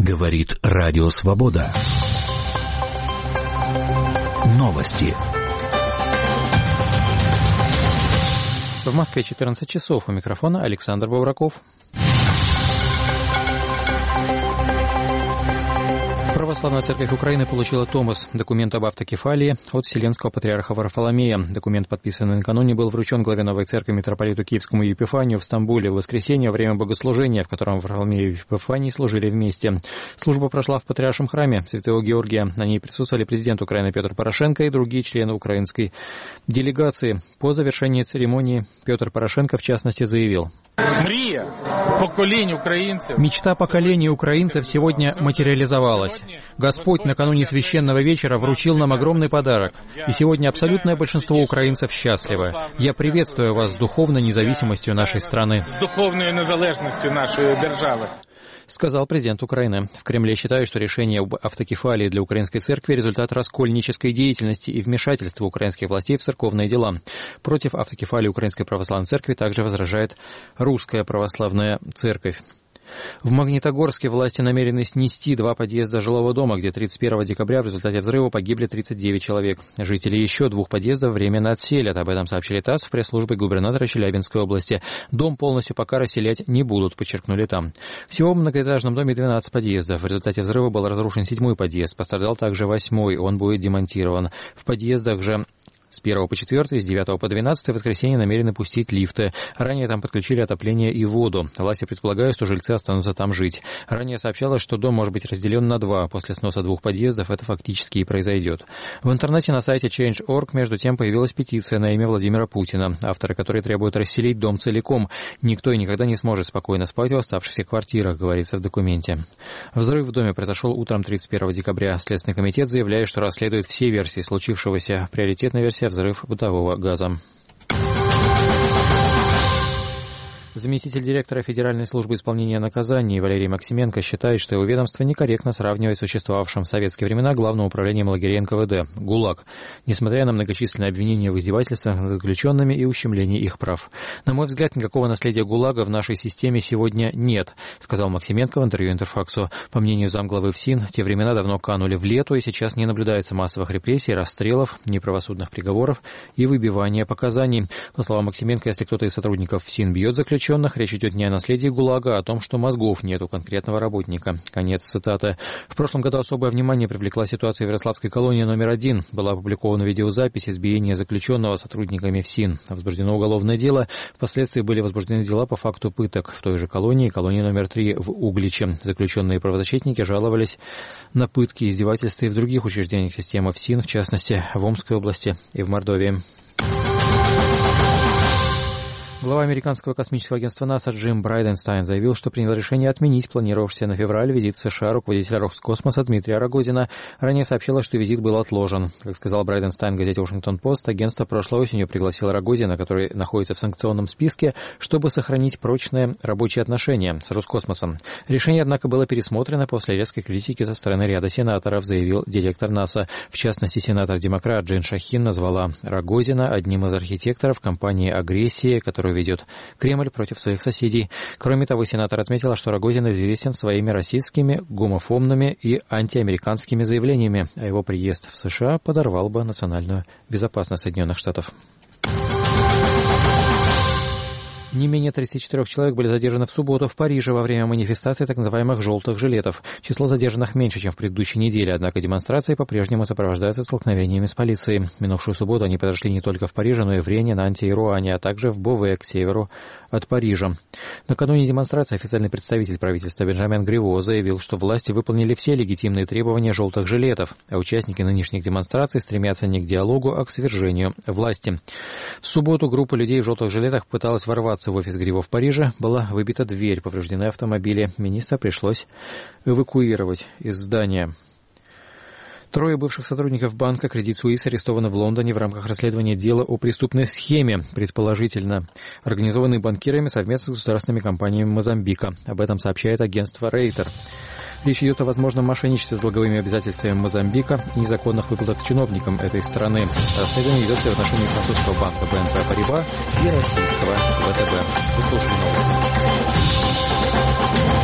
Говорит Радио Свобода. Новости. В Москве 14 часов. У микрофона Александр Бавраков. Православная церковь Украины получила томос, документ об автокефалии, от Вселенского патриарха Варфоломея. Документ, подписанный накануне, был вручен главе Новой Церкви митрополиту Киевскому Епифанию в Стамбуле в воскресенье во время богослужения, в котором Варфоломей и Епифаний служили вместе. Служба прошла в Патриаршем храме Святого Георгия. На ней присутствовали президент Украины Петр Порошенко и другие члены украинской делегации. По завершении церемонии Петр Порошенко, в частности, заявил: «Мечта поколений украинцев сегодня материализовалась. Господь накануне священного вечера вручил нам огромный подарок, и сегодня абсолютное большинство украинцев счастливы. Я приветствую вас с духовной независимостью нашей страны», — с духовной незалежностью нашей державы, сказал президент Украины. В Кремле считают, что решение об автокефалии для украинской церкви – результат раскольнической деятельности и вмешательства украинских властей в церковные дела. Против автокефалии Украинской православной церкви также возражает Русская православная церковь. В Магнитогорске власти намерены снести 2 подъезда жилого дома, где 31 декабря в результате взрыва погибли 39 человек. Жители еще 2 подъездов временно отселят. Об этом сообщили ТАСС в пресс-службе губернатора Челябинской области. Дом полностью пока расселять не будут, подчеркнули там. Всего в многоэтажном доме 12 подъездов. В результате взрыва был разрушен 7-й подъезд. Пострадал также 8-й. Он будет демонтирован. В подъездах же с 1 по 4, с 9 по 12 воскресенье намерены пустить лифты. Ранее там подключили отопление и воду. Власти предполагают, что жильцы останутся там жить. Ранее сообщалось, что дом может быть разделен на 2. После сноса 2 подъездов это фактически и произойдет. В интернете на сайте Change.org между тем появилась петиция на имя Владимира Путина, авторы которой требуют расселить дом целиком. Никто и никогда не сможет спокойно спать в оставшихся квартирах, говорится в документе. Взрыв в доме произошел утром 31 декабря. Следственный комитет заявляет, что расследует все версии случившегося. Приоритетная версия — взрыв бытового газа. Заместитель директора Федеральной службы исполнения наказаний Валерий Максименко считает, что его ведомство некорректно сравнивает с существовавшим в советские времена Главным управлением лагерей НКВД – ГУЛАГ, несмотря на многочисленные обвинения в издевательствах над заключенными и ущемлении их прав. «На мой взгляд, никакого наследия ГУЛАГа в нашей системе сегодня нет», – сказал Максименко в интервью Интерфаксу. По мнению замглавы ФСИН, те времена давно канули в лету, и сейчас не наблюдается массовых репрессий, расстрелов, неправосудных приговоров и выбивания показаний. По словам Максименко, если кто-то из сотрудников ФСИН бьет заключенных, речь идет не о наследии ГУЛАГа, а о том, что мозгов нет у конкретного работника. Конец цитаты. В прошлом году особое внимание привлекла ситуация в Ярославской колонии номер 1. Была опубликована видеозапись избиения заключенного сотрудниками ФСИН. Возбуждено уголовное дело. Впоследствии были возбуждены дела по факту пыток в той же колонии номер 3 в Угличе. Заключенные правозащитники жаловались на пытки и издевательства и в других учреждениях системы ФСИН, в частности, в Омской области и в Мордовии. Глава американского космического агентства НАСА Джим Брайденстайн заявил, что принял решение отменить планировавшийся на февраль визит в США руководителя Роскосмоса Дмитрия Рогозина. Ранее сообщалось, что визит был отложен. Как сказал Брайденстайн газете «Вашингтон-Пост», агентство прошлой осенью пригласило Рогозина, который находится в санкционном списке, чтобы сохранить прочные рабочие отношения с Роскосмосом. Решение, однако, было пересмотрено после резкой критики со стороны ряда сенаторов, заявил директор НАСА. В частности, сенатор-демократ Джейн Шахин назвала Рогозина одним из архитекторов кампании агрессии, которую ведет Кремль против своих соседей. Кроме того, сенатор отметила, что Рогозин известен своими расистскими, гомофобными и антиамериканскими заявлениями, а его приезд в США подорвал бы национальную безопасность Соединенных Штатов. Не менее 34 человек были задержаны в субботу в Париже во время манифестации так называемых «желтых жилетов». Число задержанных меньше, чем в предыдущей неделе, однако демонстрации по-прежнему сопровождаются столкновениями с полицией. В минувшую субботу они подошли не только в Париже, но и в Рене, Нанте и Руане, а также в Бове, к северу от Парижа. Накануне демонстрации официальный представитель правительства Бенжамин Гриво заявил, что власти выполнили все легитимные требования «желтых жилетов», а участники нынешних демонстраций стремятся не к диалогу, а к свержению власти. В субботу группа людей в «желтых жилетах» пыталась ворваться в офис Гриво в Париже. Была выбита дверь, повреждены автомобили. Министра пришлось эвакуировать из здания. 3 бывших сотрудников банка Credit Suisse арестованы в Лондоне в рамках расследования дела о преступной схеме, предположительно организованной банкирами совместно с государственными компаниями Мозамбика. Об этом сообщает агентство Рейтер. Речь идет о возможном мошенничестве с долговыми обязательствами Мозамбика и незаконных выплатах чиновникам этой страны. Расследование ведется в отношении французского банка BNP Paribas и российского ВТБ. Выслушали новости.